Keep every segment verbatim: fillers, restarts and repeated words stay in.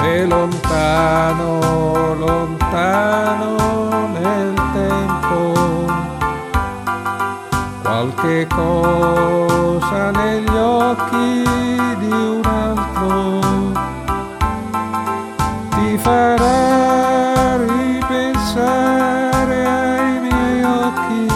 e lontano, lontano nel tempo, qualche cosa negli occhi di un altro ti farà ripensare ai miei occhi,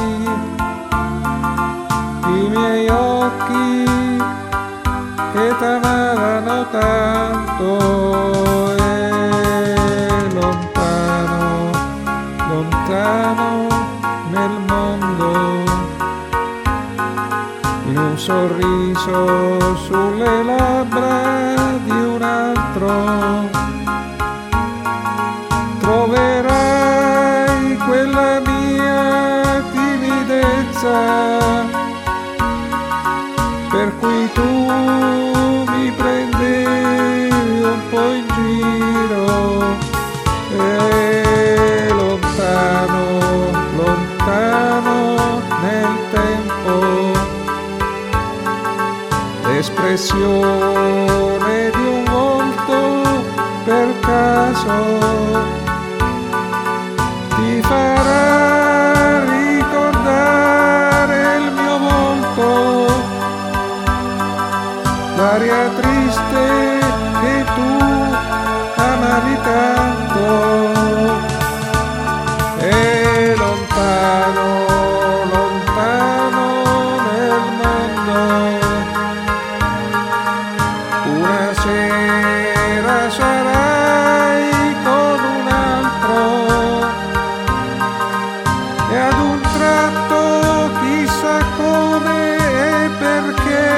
i miei occhi che t'amavano tanto, e lontano, lontano nel mondo, in un sorriso sulle labbra di un altro troverai quella mia timidezza per cui tu mi prendevi un po' in giro, e lontano, lontano nel tempo, l'espressione di un volto per caso ti farà ricordare il mio volto, l'aria triste che tu amavi tanto, e lontano, lontano nel mondo, una sera sarai con un altro, e ad un tratto chissà come e perché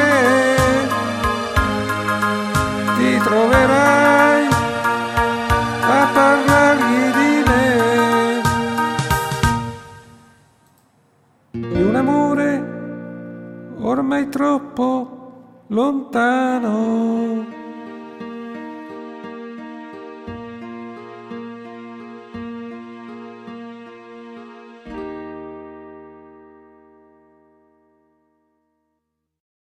ti troverai a parlargli di me, di un amore ormai troppo lontano.